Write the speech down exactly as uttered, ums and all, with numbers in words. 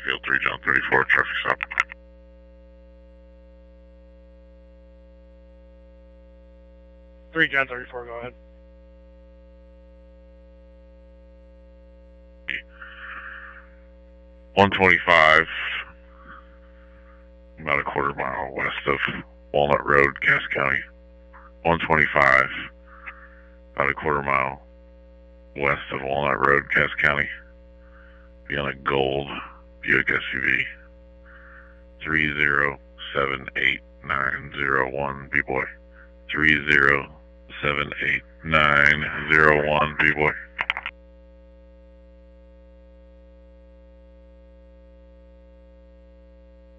Mayfield, three John thirty-four, traffic stop. three John thirty-four, go ahead. one twenty-five, about a quarter mile west of Walnut Road, Cass County. one twenty-five, about a quarter mile west of Walnut Road, Cass County. Be on a gold Buick S U V. three zero seven eight nine zero one, B-Boy. three zero seven eight nine zero one, B-Boy.